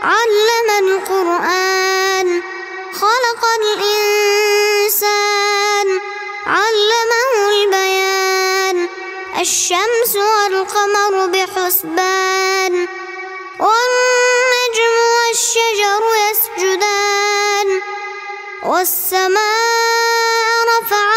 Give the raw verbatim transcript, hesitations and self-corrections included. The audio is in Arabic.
علم القرآن خلق الإنسان علمه البيان الشمس والقمر بحسبان والنجم والشجر يسجدان والسماء رفعها